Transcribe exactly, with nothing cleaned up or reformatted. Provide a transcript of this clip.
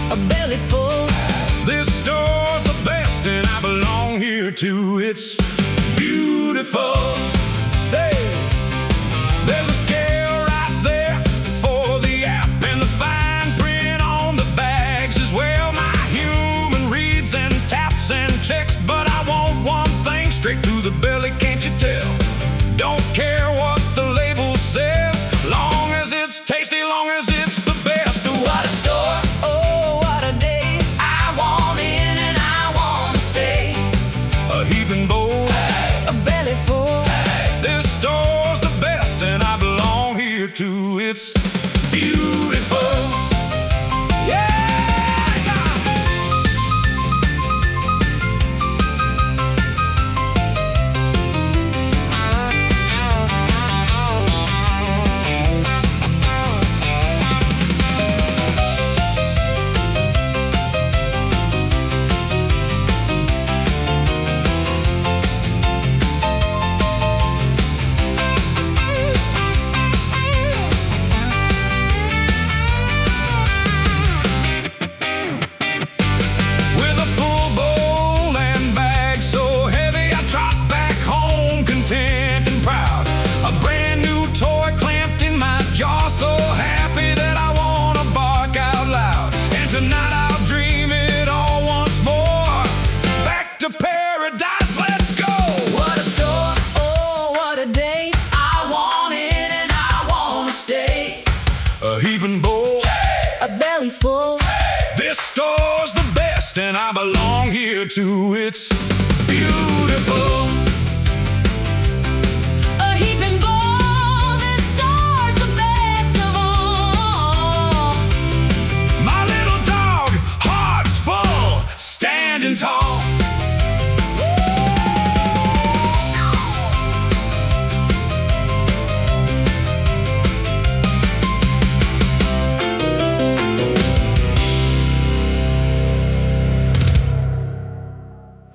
a belly full. This store's the best and I belong here too. It's beautiful. Hey, there's a scale right there for the app and the fine print on the bags as well. My human reads and taps and checks, but I want one thing straight to the belly, can't you tell? Don't care what the label says, long as it's tasty, long as it's the best. What a store, oh what a day. I want in and I want to stay. A heaping bowl, A belly full. this store's the best and I belong here too. It's beautiful. Yeah! With a full bowl and bag so heavy, I trot back home content and proud. A brand new toy clamped in my jaw, so happy that I wanna bark out loud. And tonight I'll dream it all once more. Back to paradise, let's go. What a store, oh what a day. I want in and I want to stay. A heaping bowl, A belly full. this store's the best and I belong here too. It's beautiful.